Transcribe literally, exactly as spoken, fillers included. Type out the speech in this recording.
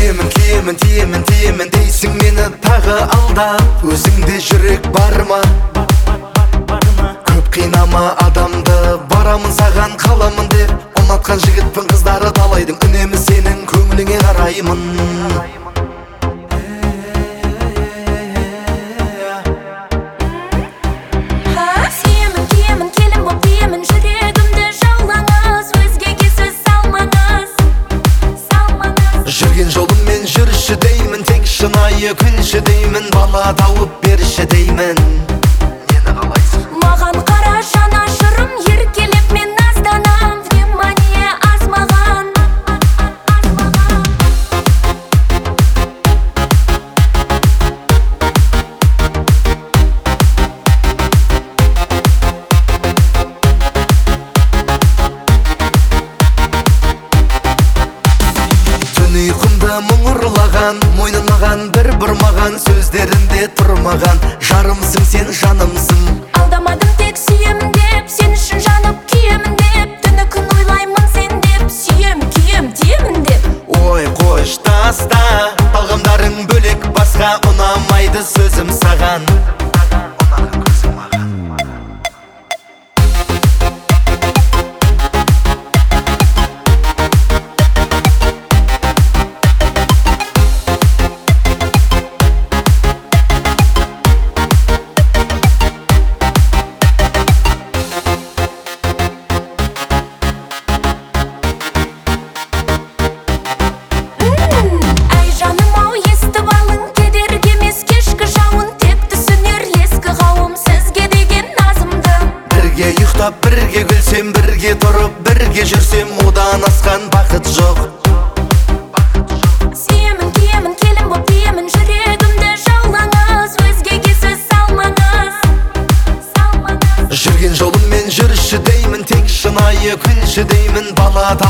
Сүйемін, киемін, тиемін, тиемін дейсің мені тағы алдап. Өзіңде жүрек бар ма? Көп қинама адамды, барамын саған қаламын деп. Ұнатқан жігітпін, қыздары талайдың, үнемі сенің көңіліңе қараймын. Жүрген жолыммен жүрші деймін, тек шынайы күлші деймін, бала тауып берші деймін. Нені қалайсың? Маған қара жанашырым, еркелеп мен азданам, внимание аз маған. Ұйқымда мұң ұрлаған, мойнын маған бір бұрмаған, сөздерінде тұрмаған. Жарымсың сен, жанымсың. Алдамадым тек сүйемін деп, сен үшін жанып киемін деп. Түні күн ойлаймын сен деп, сүйем, кием, тиемін деп. Ой, қош таста, талғамдарың бөлек, басқа ұнамайды сөзім саған. Ұнаған көзің маған. Бірге күлсем, бірге тұрып, бірге жүрсем, одан асқан бақыт жоқ. Сүйемін, киемін, келін боп тиемін, жүрегімді жаулаңыз, өзгеге сөз салмаңыз. Жүрген жолыммен жүрші деймін, тек шынайы күлші деймін, бала